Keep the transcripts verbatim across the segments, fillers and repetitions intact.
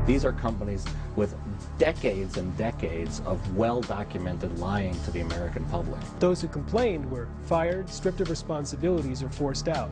These are companies with decades and decades of well-documented lying to the American public. Those who complained were fired, stripped of responsibilities, or forced out.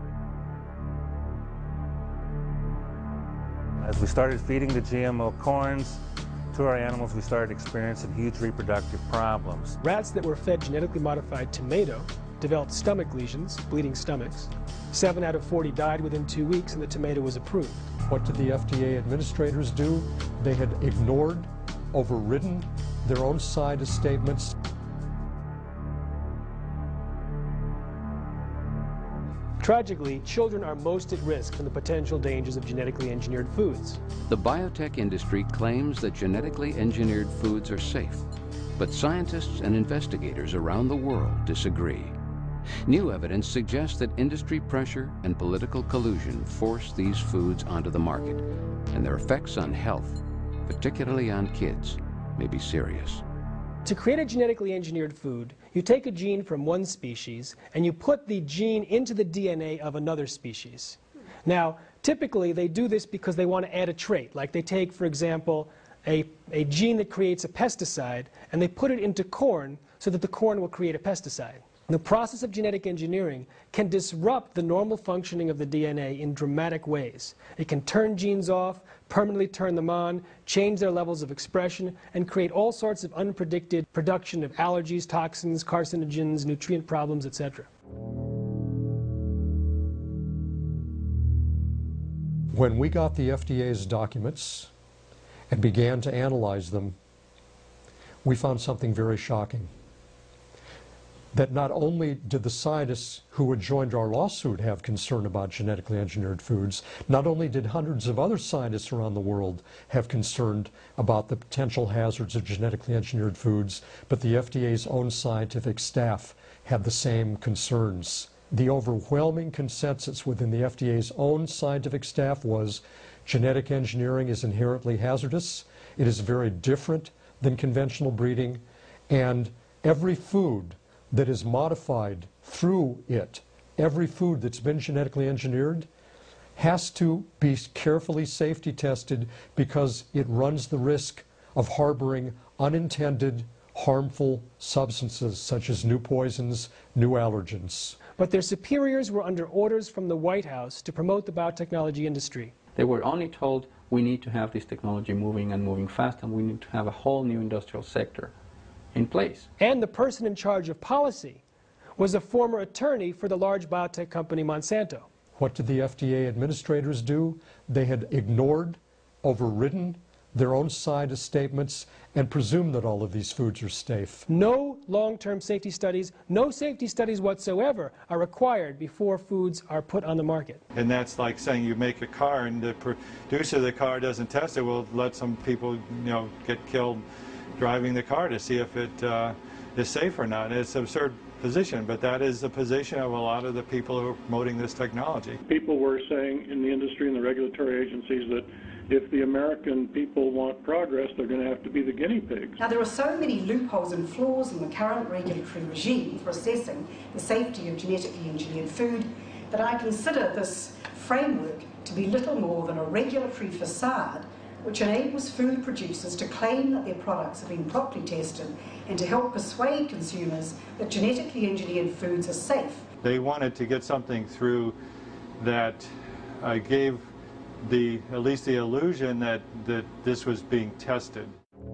As we started feeding the G M O corns to our animals, we started experiencing huge reproductive problems. Rats that were fed genetically modified tomato developed stomach lesions, bleeding stomachs. Seven out of forty died within two weeks and the tomato was approved. What did the F D A administrators do? They had ignored, overridden their own side of statements. Tragically, children are most at risk from the potential dangers of genetically engineered foods. The biotech industry claims that genetically engineered foods are safe, but scientists and investigators around the world disagree. New evidence suggests that industry pressure and political collusion force these foods onto the market, and their effects on health, particularly on kids, may be serious. To create a genetically engineered food, you take a gene from one species and you put the gene into the D N A of another species. Now, typically they do this because they want to add a trait. Like they take, for example, a, a gene that creates a pesticide and they put it into corn so that the corn will create a pesticide. The process of genetic engineering can disrupt the normal functioning of the D N A in dramatic ways. It can turn genes off, permanently turn them on, change their levels of expression, and create all sorts of unpredicted production of allergies, toxins, carcinogens, nutrient problems, et cetera. When we got the F D A's documents and began to analyze them, we found something very shocking. That not only did the scientists who had joined our lawsuit have concern about genetically engineered foods, not only did hundreds of other scientists around the world have concern about the potential hazards of genetically engineered foods, but the F D A's own scientific staff had the same concerns. The overwhelming consensus within the F D A's own scientific staff was genetic engineering is inherently hazardous, it is very different than conventional breeding, and every food that is modified through it, every food that's been genetically engineered, has to be carefully safety tested because it runs the risk of harboring unintended harmful substances such as new poisons, new allergens. But their superiors were under orders from the White House to promote the biotechnology industry. They were only told we need to have this technology moving and moving fast, and we need to have a whole new industrial sector in place. And the person in charge of policy was a former attorney for the large biotech company Monsanto. What did the F D A administrators do? They had ignored, overridden their own side of statements and presumed that all of these foods are safe. No long-term safety studies, no safety studies whatsoever are required before foods are put on the market. And that's like saying you make a car and the producer of the car doesn't test it, will let some people, you know, get killed driving the car to see if it uh, is safe or not. It's an absurd position, but that is the position of a lot of the people who are promoting this technology. People were saying in the industry and the regulatory agencies that if the American people want progress, they're going to have to be the guinea pigs. Now, there are so many loopholes and flaws in the current regulatory regime for assessing the safety of genetically engineered food that I consider this framework to be little more than a regulatory facade which enables food producers to claim that their products have been properly tested and to help persuade consumers that genetically engineered foods are safe. They wanted to get something through that uh, gave the, at least the illusion that, that this was being tested.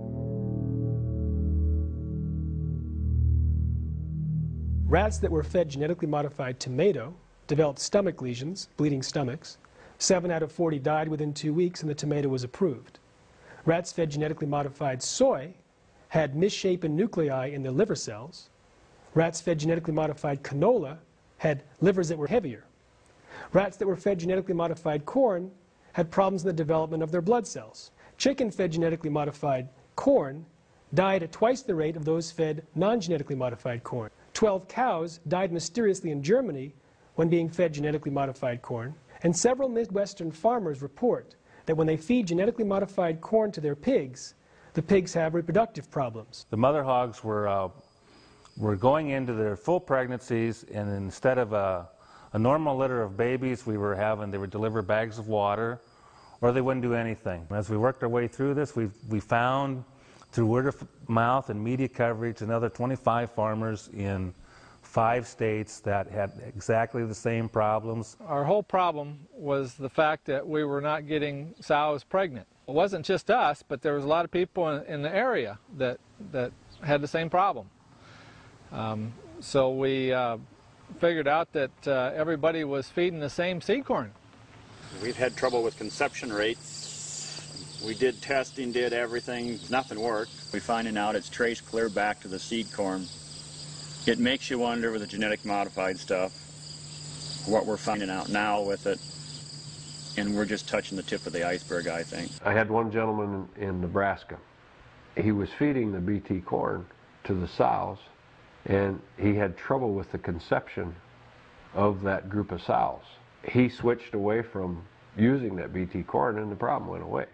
Rats that were fed genetically modified tomato developed stomach lesions, bleeding stomachs. Seven out of forty died within two weeks and the tomato was approved. Rats fed genetically modified soy had misshapen nuclei in their liver cells. Rats fed genetically modified canola had livers that were heavier. Rats that were fed genetically modified corn had problems in the development of their blood cells. Chicken fed genetically modified corn died at twice the rate of those fed non-genetically modified corn. Twelve cows died mysteriously in Germany when being fed genetically modified corn. And several Midwestern farmers report that when they feed genetically modified corn to their pigs, the pigs have reproductive problems. The mother hogs were, uh, were going into their full pregnancies, and instead of a, a normal litter of babies, we were having, they would deliver bags of water or they wouldn't do anything. As we worked our way through this, we we found through word of mouth and media coverage another twenty-five farmers in five states that had exactly the same problems. Our whole problem was the fact that we were not getting sows pregnant. It wasn't just us, but there was a lot of people in, in the area that, that had the same problem. Um, so we uh, figured out that uh, everybody was feeding the same seed corn. We've had trouble with conception rates. We did testing, did everything, nothing worked. We're finding out it's traced clear back to the seed corn. It makes you wonder with the genetic modified stuff, what we're finding out now with it, and we're just touching the tip of the iceberg, I think. I had one gentleman in, in Nebraska. He was feeding the B T corn to the sows, and he had trouble with the conception of that group of sows. He switched away from using that B T corn, and the problem went away.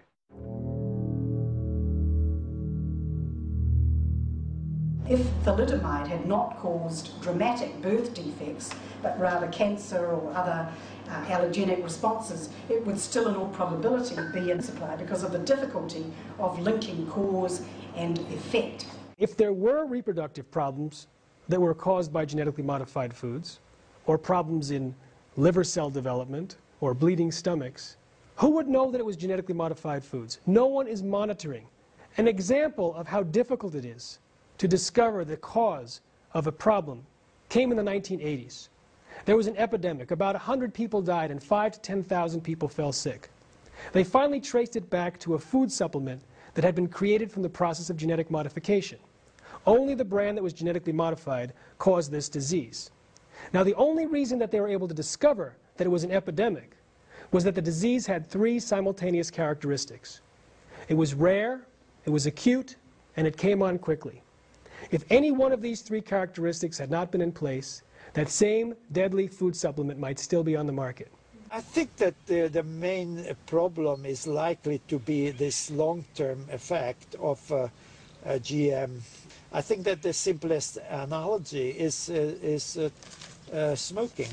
If thalidomide had not caused dramatic birth defects, but rather cancer or other uh, allergenic responses, it would still in all probability be in supply because of the difficulty of linking cause and effect. If there were reproductive problems that were caused by genetically modified foods, or problems in liver cell development, or bleeding stomachs, who would know that it was genetically modified foods? No one is monitoring. An example of how difficult it is to discover the cause of a problem came in the nineteen eighties. There was an epidemic. About one hundred people died and five to ten thousand people fell sick. They finally traced it back to a food supplement that had been created from the process of genetic modification. Only the brand that was genetically modified caused this disease. Now, the only reason that they were able to discover that it was an epidemic was that the disease had three simultaneous characteristics. It was rare, it was acute, and it came on quickly. If any one of these three characteristics had not been in place, that same deadly food supplement might still be on the market. I think that the, the main problem is likely to be this long-term effect of uh, uh, G M. I think that the simplest analogy is, uh, is uh, uh, smoking.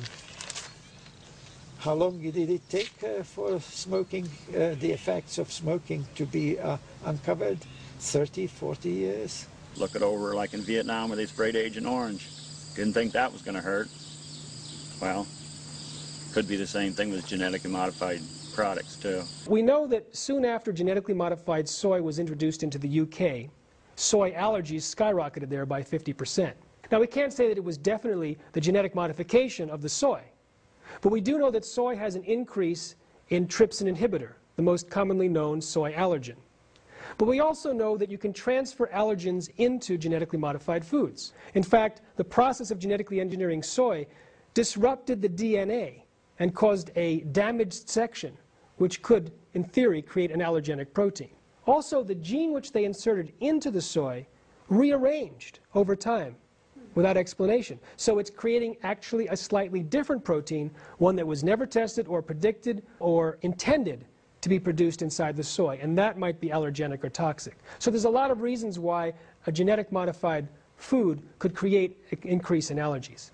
How long did it take uh, for smoking, uh, the effects of smoking to be uh, uncovered? thirty, forty years? Look it over like in Vietnam where they sprayed Agent Orange. Didn't think that was going to hurt. Well, could be the same thing with genetically modified products too. We know that soon after genetically modified soy was introduced into the U K, soy allergies skyrocketed there by fifty percent. Now, we can't say that it was definitely the genetic modification of the soy, but we do know that soy has an increase in trypsin inhibitor, the most commonly known soy allergen. But we also know that you can transfer allergens into genetically modified foods. In fact, the process of genetically engineering soy disrupted the D N A and caused a damaged section, which could, in theory, create an allergenic protein. Also, the gene which they inserted into the soy rearranged over time without explanation. So it's creating actually a slightly different protein, one that was never tested or predicted or intended to be produced inside the soy, and that might be allergenic or toxic. So there's a lot of reasons why a genetic modified food could create an increase in allergies.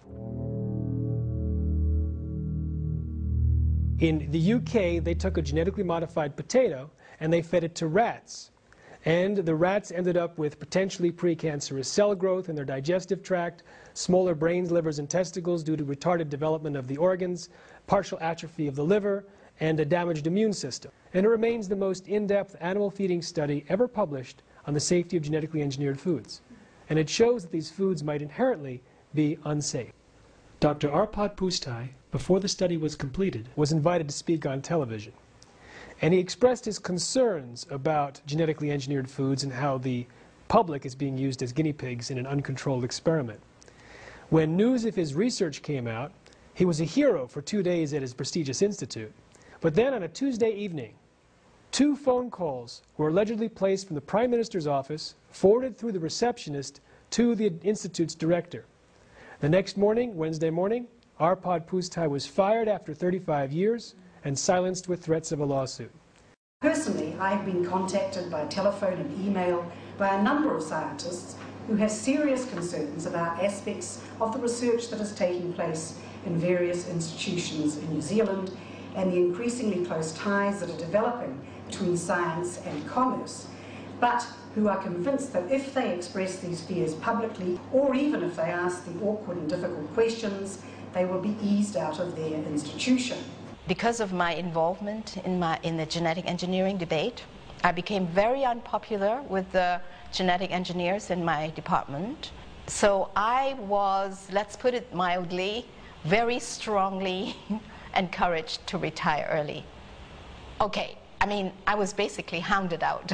In the U K, they took a genetically modified potato and they fed it to rats. And the rats ended up with potentially precancerous cell growth in their digestive tract, smaller brains, livers, and testicles due to retarded development of the organs, partial atrophy of the liver, and a damaged immune system. And it remains the most in-depth animal feeding study ever published on the safety of genetically engineered foods. And it shows that these foods might inherently be unsafe. Doctor Arpad Pusztai, before the study was completed, was invited to speak on television. And he expressed his concerns about genetically engineered foods and how the public is being used as guinea pigs in an uncontrolled experiment. When news of his research came out, he was a hero for two days at his prestigious institute. But then on a Tuesday evening, two phone calls were allegedly placed from the Prime Minister's office, forwarded through the receptionist to the institute's director. The next morning, Wednesday morning, Arpad Pusztai was fired after thirty-five years and silenced with threats of a lawsuit. Personally, I've been contacted by telephone and email by a number of scientists who have serious concerns about aspects of the research that is taking place in various institutions in New Zealand and the increasingly close ties that are developing between science and commerce, but who are convinced that if they express these fears publicly, or even if they ask the awkward and difficult questions, they will be eased out of their institution. Because of my involvement in, my, in the genetic engineering debate, I became very unpopular with the genetic engineers in my department. So I was, let's put it mildly, very strongly encouraged to retire early. Okay, I mean, I was basically hounded out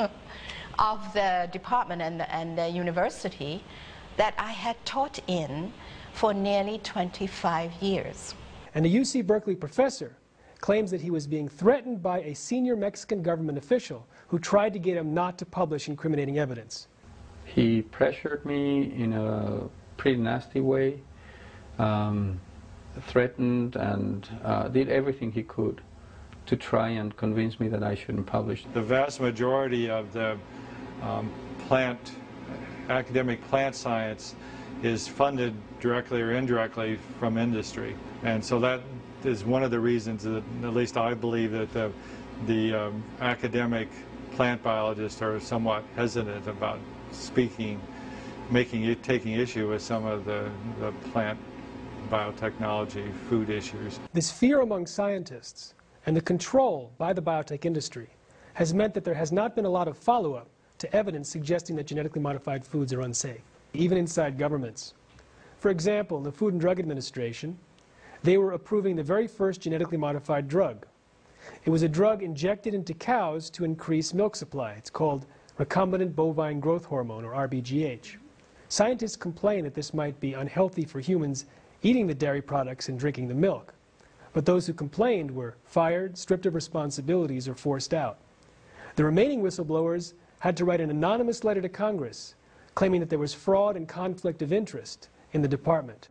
of the department and the, and the university that I had taught in for nearly twenty-five years. And a U C Berkeley professor claims that he was being threatened by a senior Mexican government official who tried to get him not to publish incriminating evidence. He pressured me in a pretty nasty way, um, threatened and uh, did everything he could to try and convince me that I shouldn't publish. The vast majority of the um, plant, academic plant science is funded directly or indirectly from industry. And so that is one of the reasons that, at least I believe, that the, the um, academic plant biologists are somewhat hesitant about speaking, making it, taking issue with some of the, the plant biotechnology, food issues. This fear among scientists and the control by the biotech industry has meant that there has not been a lot of follow-up to evidence suggesting that genetically modified foods are unsafe, even inside governments. For example, in the Food and Drug Administration, they were approving the very first genetically modified drug. It was a drug injected into cows to increase milk supply. It's called recombinant bovine growth hormone, or R B G H. Scientists complain that this might be unhealthy for humans eating the dairy products and drinking the milk. But those who complained were fired, stripped of responsibilities, or forced out. The remaining whistleblowers had to write an anonymous letter to Congress claiming that there was fraud and conflict of interest in the department.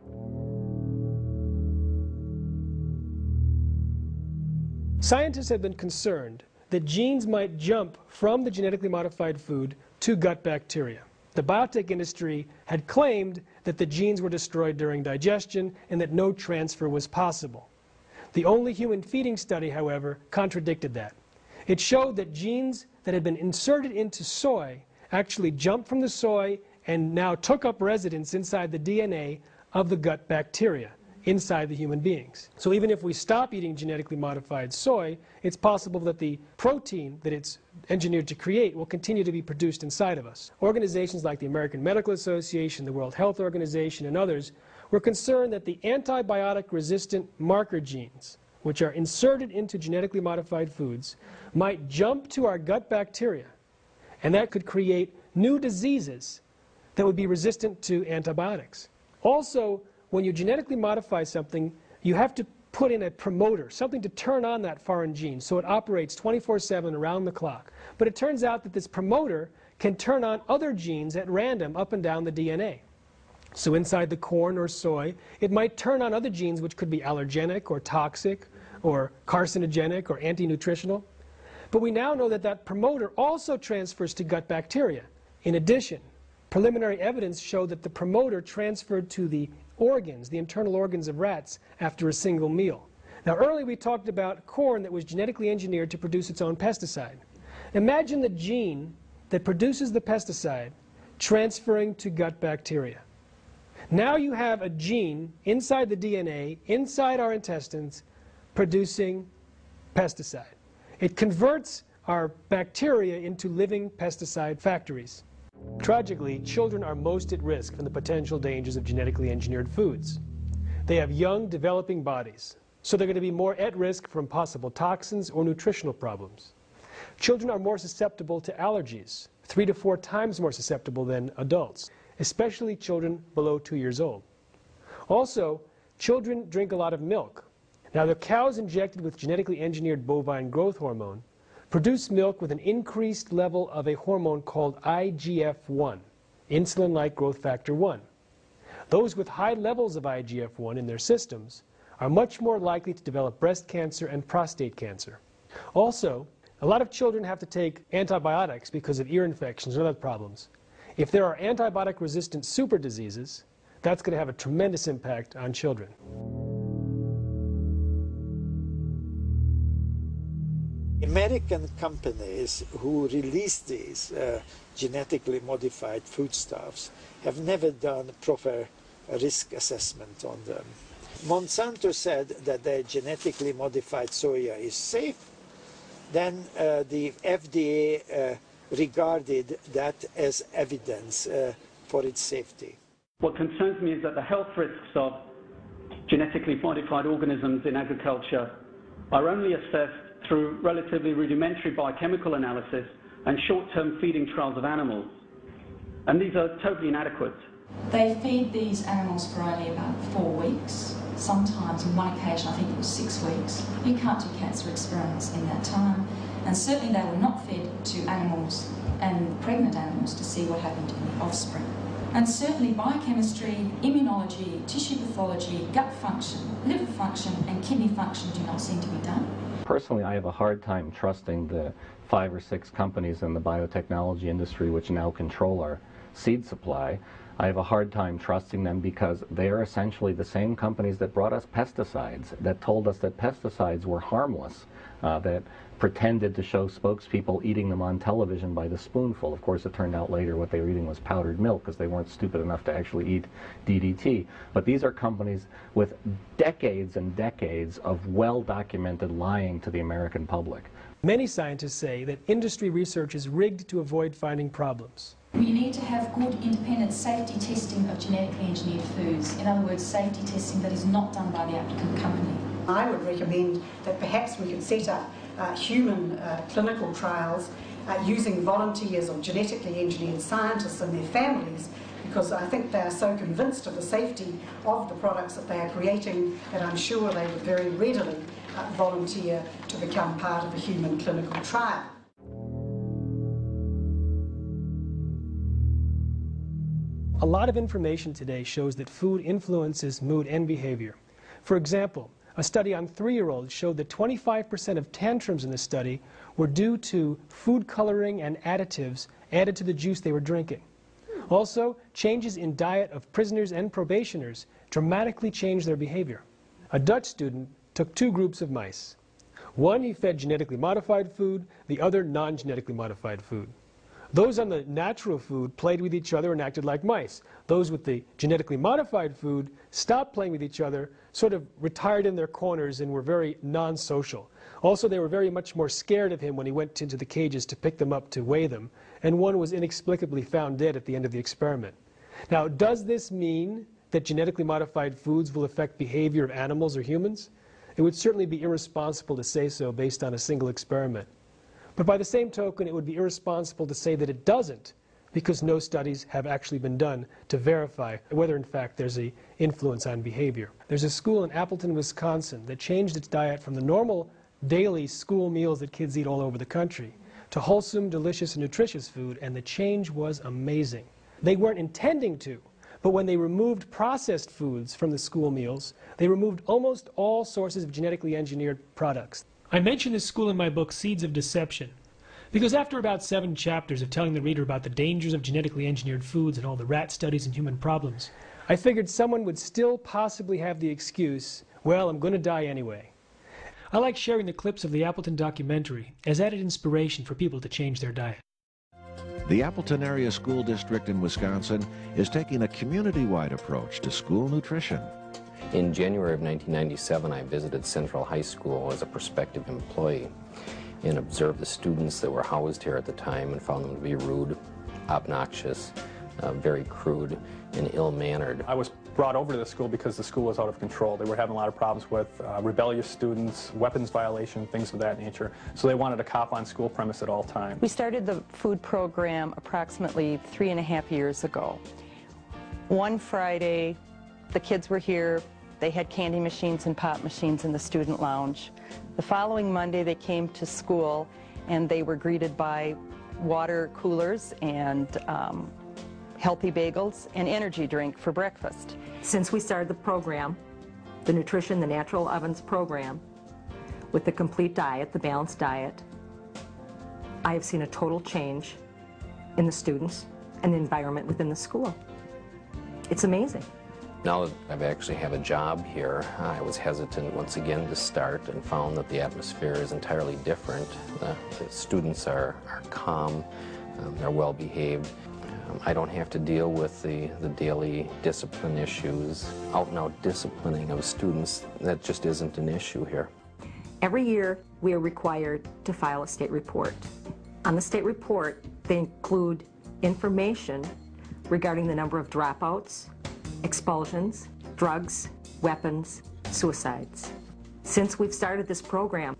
Scientists have been concerned that genes might jump from the genetically modified food to gut bacteria. The biotech industry had claimed that the genes were destroyed during digestion and that no transfer was possible. The only human feeding study, however, contradicted that. It showed that genes that had been inserted into soy actually jumped from the soy and now took up residence inside the D N A of the gut bacteria inside the human beings. So even if we stop eating genetically modified soy, it's possible that the protein that it's engineered to create will continue to be produced inside of us. Organizations like the American Medical Association, the World Health Organization, and others were concerned that the antibiotic-resistant marker genes, which are inserted into genetically modified foods, might jump to our gut bacteria, and that could create new diseases that would be resistant to antibiotics. Also, when you genetically modify something, you have to put in a promoter, something to turn on that foreign gene so it operates twenty-four seven around the clock. But it turns out that this promoter can turn on other genes at random up and down the D N A. So inside the corn or soy, it might turn on other genes which could be allergenic or toxic or carcinogenic or anti-nutritional. But we now know that that promoter also transfers to gut bacteria. In addition, preliminary evidence showed that the promoter transferred to the organs, the internal organs of rats, after a single meal. Now, earlier we talked about corn that was genetically engineered to produce its own pesticide. Imagine the gene that produces the pesticide transferring to gut bacteria. Now you have a gene inside the D N A, inside our intestines, producing pesticide. It converts our bacteria into living pesticide factories. Tragically, children are most at risk from the potential dangers of genetically engineered foods. They have young, developing bodies, so they're going to be more at risk from possible toxins or nutritional problems. Children are more susceptible to allergies, three to four times more susceptible than adults, especially children below two years old. Also, children drink a lot of milk. Now, the cows injected with genetically engineered bovine growth hormone produce milk with an increased level of a hormone called I G F one, insulin-like growth factor one. Those with high levels of I G F one in their systems are much more likely to develop breast cancer and prostate cancer. Also, a lot of children have to take antibiotics because of ear infections and other problems. If there are antibiotic-resistant super diseases, that's going to have a tremendous impact on children. American companies who release these uh, genetically modified foodstuffs have never done proper risk assessment on them. Monsanto said that their genetically modified soya is safe. Then uh, the F D A uh, regarded that as evidence uh, for its safety. What concerns me is that the health risks of genetically modified organisms in agriculture are only assessed through relatively rudimentary biochemical analysis and short-term feeding trials of animals. And these are totally inadequate. They feed these animals for only about four weeks. Sometimes, on one occasion, I think it was six weeks. You can't do cancer experiments in that time. And certainly they were not fed to animals and pregnant animals to see what happened in the offspring. And certainly biochemistry, immunology, tissue pathology, gut function, liver function and kidney function do not seem to be done. Personally, I have a hard time trusting the five or six companies in the biotechnology industry which now control our seed supply. I have a hard time trusting them because they are essentially the same companies that brought us pesticides, that told us that pesticides were harmless, uh, that pretended to show spokespeople eating them on television by the spoonful. Of course, it turned out later what they were eating was powdered milk because they weren't stupid enough to actually eat D D T. But these are companies with decades and decades of well-documented lying to the American public. Many scientists say that industry research is rigged to avoid finding problems. We need to have good independent safety testing of genetically engineered foods. In other words, safety testing that is not done by the applicant company. I would recommend that perhaps we could set up uh, human uh, clinical trials uh, using volunteers or genetically engineered scientists and their families, because I think they are so convinced of the safety of the products that they are creating that I'm sure they would very readily uh, volunteer to become part of a human clinical trial. A lot of information today shows that food influences mood and behavior. For example, a study on three-year-olds showed that twenty-five percent of tantrums in the study were due to food coloring and additives added to the juice they were drinking. Also, changes in diet of prisoners and probationers dramatically changed their behavior. A Dutch student took two groups of mice. One he fed genetically modified food, the other non-genetically modified food. Those on the natural food played with each other and acted like mice. Those with the genetically modified food stopped playing with each other, sort of retired in their corners and were very non-social. Also, they were very much more scared of him when he went into the cages to pick them up to weigh them, and one was inexplicably found dead at the end of the experiment. Now, does this mean that genetically modified foods will affect behavior of animals or humans? It would certainly be irresponsible to say so based on a single experiment. But by the same token, it would be irresponsible to say that it doesn't, because no studies have actually been done to verify whether in fact there's an influence on behavior. There's a school in Appleton, Wisconsin that changed its diet from the normal daily school meals that kids eat all over the country to wholesome, delicious, and nutritious food, and the change was amazing. They weren't intending to, but when they removed processed foods from the school meals, they removed almost all sources of genetically engineered products. I mention this school in my book, Seeds of Deception, because after about seven chapters of telling the reader about the dangers of genetically engineered foods and all the rat studies and human problems, I figured someone would still possibly have the excuse, well, I'm going to die anyway. I like sharing the clips of the Appleton documentary as added inspiration for people to change their diet. The Appleton Area School District in Wisconsin is taking a community-wide approach to school nutrition. In January of nineteen ninety-seven, I visited Central High School as a prospective employee and observed the students that were housed here at the time and found them to be rude, obnoxious, uh, very crude, and ill-mannered. I was brought over to the school because the school was out of control. They were having a lot of problems with uh, rebellious students, weapons violation, things of that nature. So they wanted a cop on school premise at all times. We started the food program approximately three and a half years ago. One Friday, the kids were here. They had candy machines and pop machines in the student lounge. The following Monday, they came to school and they were greeted by water coolers and um, healthy bagels and energy drink for breakfast. Since we started the program, the Nutrition, the Natural Ovens program, with the complete diet, the balanced diet, I have seen a total change in the students and the environment within the school. It's amazing. Now that I actually have a job here, I was hesitant once again to start and found that the atmosphere is entirely different. The, the students are, are calm, um, they're well behaved. Um, I don't have to deal with the, the daily discipline issues, out and out disciplining of students. That just isn't an issue here. Every year, we are required to file a state report. On the state report, they include information regarding the number of dropouts, expulsions, drugs, weapons, suicides. Since we've started this program,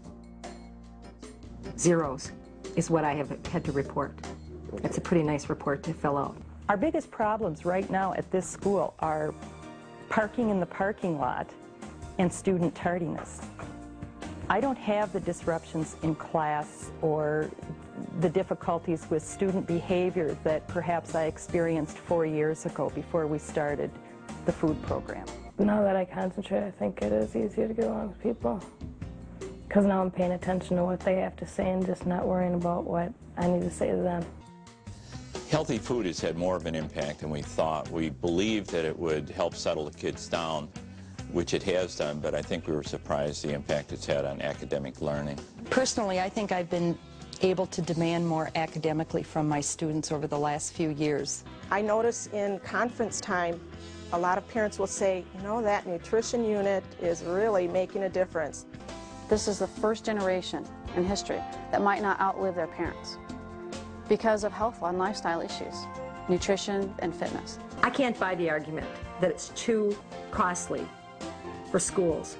zeros is what I have had to report. It's a pretty nice report to fill out. Our biggest problems right now at this school are parking in the parking lot and student tardiness. I don't have the disruptions in class or the difficulties with student behavior that perhaps I experienced four years ago before we started the food program. Now that I concentrate, I think it is easier to get along with people. Because now I'm paying attention to what they have to say and just not worrying about what I need to say to them. Healthy food has had more of an impact than we thought. We believed that it would help settle the kids down, which it has done, but I think we were surprised the impact it's had on academic learning. Personally, I think I've been able to demand more academically from my students over the last few years. I notice in conference time, a lot of parents will say, you know, that nutrition unit is really making a difference. This is the first generation in history that might not outlive their parents because of health and lifestyle issues, nutrition and fitness. I can't buy the argument that it's too costly for schools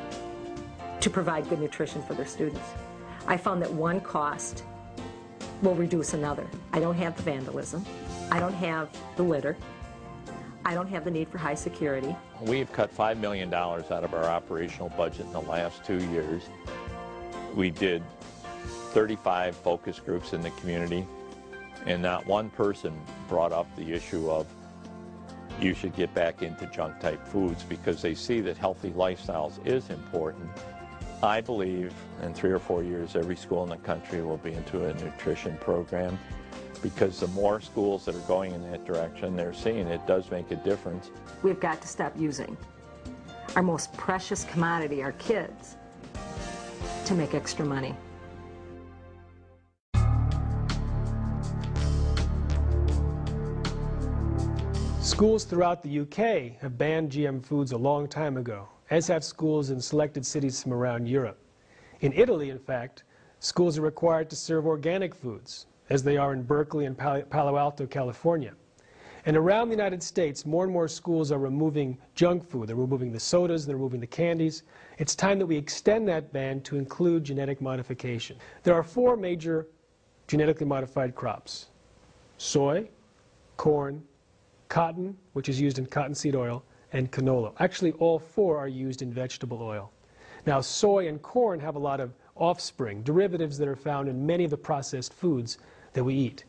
to provide good nutrition for their students. I found that one cost will reduce another. I don't have the vandalism. I don't have the litter. I don't have the need for high security. We've cut five million dollars out of our operational budget in the last two years. We did thirty-five focus groups in the community, and not one person brought up the issue of you should get back into junk-type foods because they see that healthy lifestyles is important. I believe in three or four years, every school in the country will be into a nutrition program because the more schools that are going in that direction, they're seeing it does make a difference. We've got to stop using our most precious commodity, our kids, to make extra money. Schools throughout the U K have banned G M foods a long time ago, as have schools in selected cities from around Europe. In Italy, in fact, schools are required to serve organic foods, as they are in Berkeley and Palo Alto, California. And around the United States, more and more schools are removing junk food. They're removing the sodas, they're removing the candies. It's time that we extend that ban to include genetic modification. There are four major genetically modified crops: soy, corn, cotton, which is used in cottonseed oil, and canola. Actually, all four are used in vegetable oil. Now, soy and corn have a lot of offspring, derivatives that are found in many of the processed foods that we eat.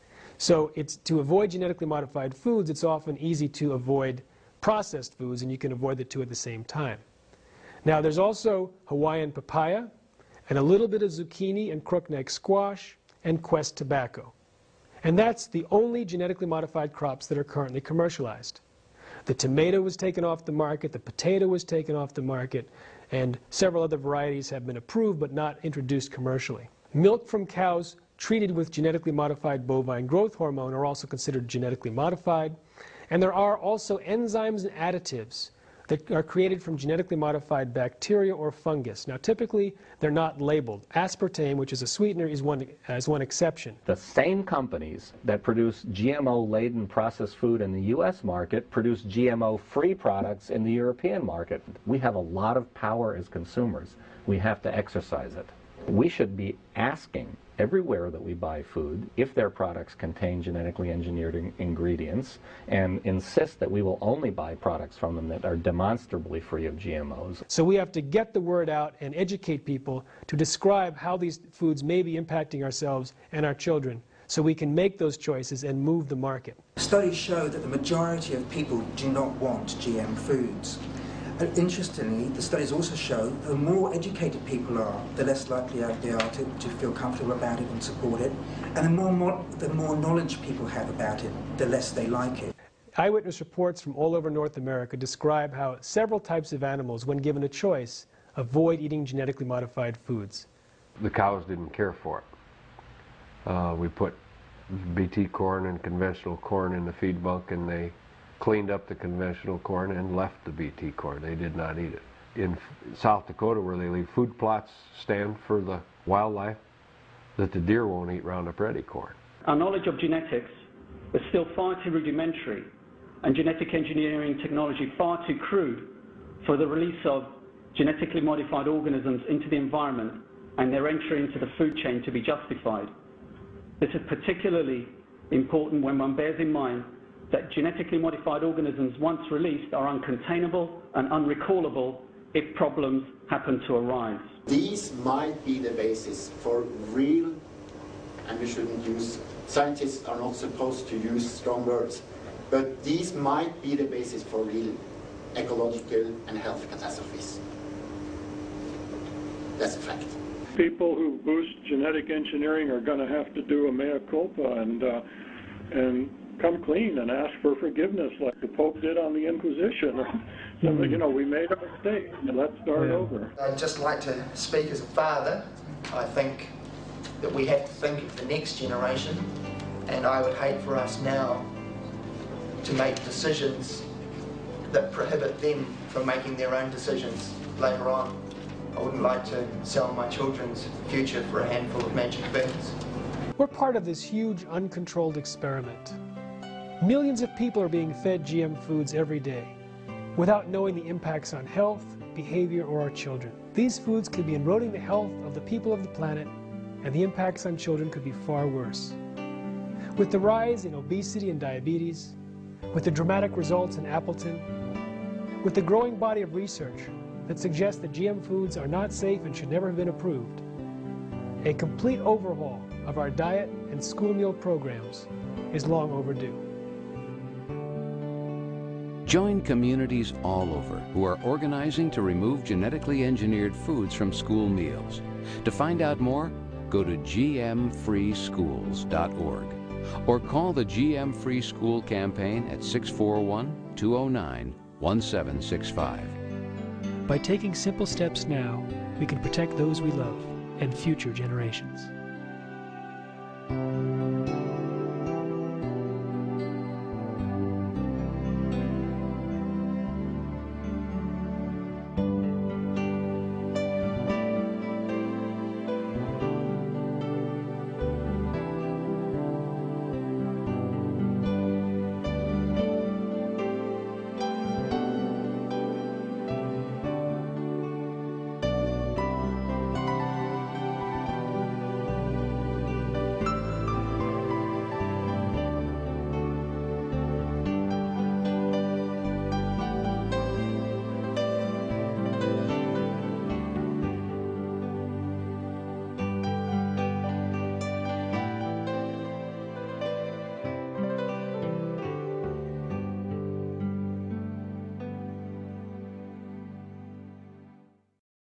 So it's, to avoid genetically modified foods, it's often easy to avoid processed foods, and you can avoid the two at the same time. Now, there's also Hawaiian papaya, and a little bit of zucchini and crookneck squash, and Quest tobacco. And that's the only genetically modified crops that are currently commercialized. The tomato was taken off the market, the potato was taken off the market, and several other varieties have been approved but not introduced commercially. Milk from cows treated with genetically modified bovine growth hormone are also considered genetically modified. And there are also enzymes and additives that are created from genetically modified bacteria or fungus. Now, typically, they're not labeled. Aspartame, which is a sweetener, is one, is one exception. The same companies that produce G M O-laden processed food in the U S market produce G M O-free products in the European market. We have a lot of power as consumers. We have to exercise it. We should be asking everywhere that we buy food if their products contain genetically engineered in ingredients, and insist that we will only buy products from them that are demonstrably free of G M Os. So we have to get the word out and educate people to describe how these foods may be impacting ourselves and our children, so we can make those choices and move the market. Studies show that the majority of people do not want G M foods. And interestingly, the studies also show that the more educated people are, the less likely they are to, to feel comfortable about it and support it. And the more, more, the more knowledge people have about it, the less they like it. Eyewitness reports from all over North America describe how several types of animals, when given a choice, avoid eating genetically modified foods. The cows didn't care for it. Uh, we put B T corn and conventional corn in the feed bunk, and they cleaned up the conventional corn and left the B T corn. They did not eat it. In South Dakota, where they leave food plots stand for the wildlife, that the deer won't eat Roundup Ready corn. Our knowledge of genetics is still far too rudimentary, and genetic engineering technology far too crude for the release of genetically modified organisms into the environment and their entry into the food chain to be justified. This is particularly important when one bears in mind that genetically modified organisms once released are uncontainable and unrecallable if problems happen to arise. These might be the basis for real, and we shouldn't use, scientists are not supposed to use strong words, but these might be the basis for real ecological and health catastrophes. That's a fact. People who boost genetic engineering are going to have to do a mea culpa and, uh, and come clean and ask for forgiveness like the Pope did on the Inquisition. Mm-hmm. You know, we made a mistake, and let's start yeah. over. I'd just like to speak as a father. I think that we have to think of the next generation, and I would hate for us now to make decisions that prohibit them from making their own decisions later on. I wouldn't like to sell my children's future for a handful of magic beans. We're part of this huge uncontrolled experiment. Millions of people are being fed G M foods every day without knowing the impacts on health, behavior, or our children. These foods could be eroding the health of the people of the planet, and the impacts on children could be far worse. With the rise in obesity and diabetes, with the dramatic results in Appleton, with the growing body of research that suggests that G M foods are not safe and should never have been approved, a complete overhaul of our diet and school meal programs is long overdue. Join communities all over who are organizing to remove genetically engineered foods from school meals. To find out more, go to G M free schools dot org or call the G M Free School campaign at six four one, two zero nine, one seven six five. By taking simple steps now, we can protect those we love and future generations.